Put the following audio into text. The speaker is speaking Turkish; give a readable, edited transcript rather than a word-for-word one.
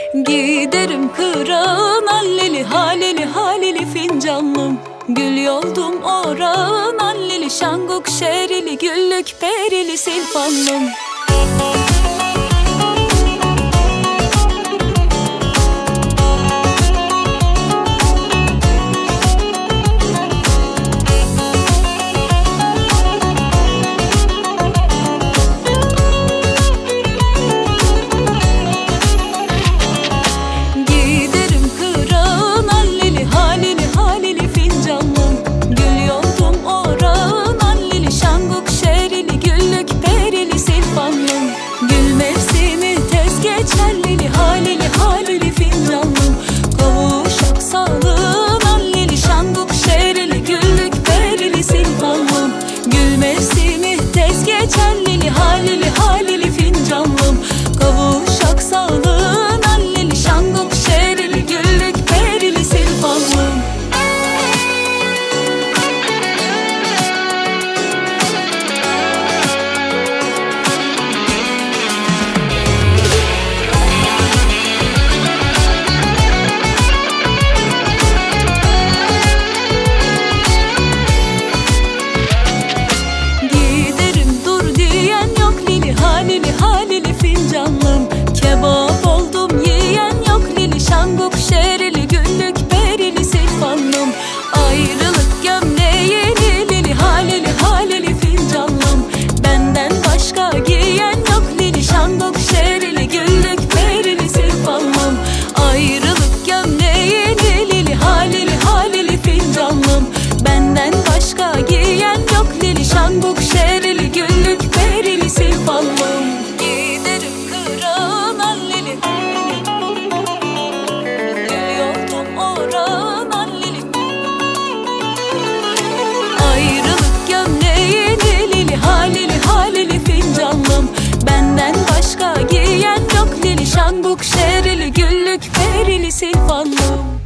Giderim kırağın alleli haleli haleli fincanlım. Gül yoldum orağın alleli şanguk şerili güllük perili silfanlım. Gül mevsimi tez geçerlili haleli haleli fincanlım. Kavuşak sağlığın alleli şanguk şerili güllük perili silfanlım. Gül mevsimi tez geçerlili haleli haleli fincanlım. Kavuşak sağlığın alleli şanguk şerili güllük perili silfanlım. Halili halili fincanlım. Kebap oldum yiyen yok lili şanguk şerili güllük perili silfanlım. Ayrılık gömleği lili halili halili fincanlım. Benden başka giyen yok lili şanguk şerili güllük perili silfanlım. Ayrılık gömleği lili halili halili fincanlım. Benden başka giyen yok lili şanguk şerili güllük perili silfanlım. Giderim kırağın alleli, gül yoldum orağın alleli. Ayrılık gömleği lili halili halili fincanlım. Benden başka giyen yok lili şanguk şerili güllük perili silfanlım.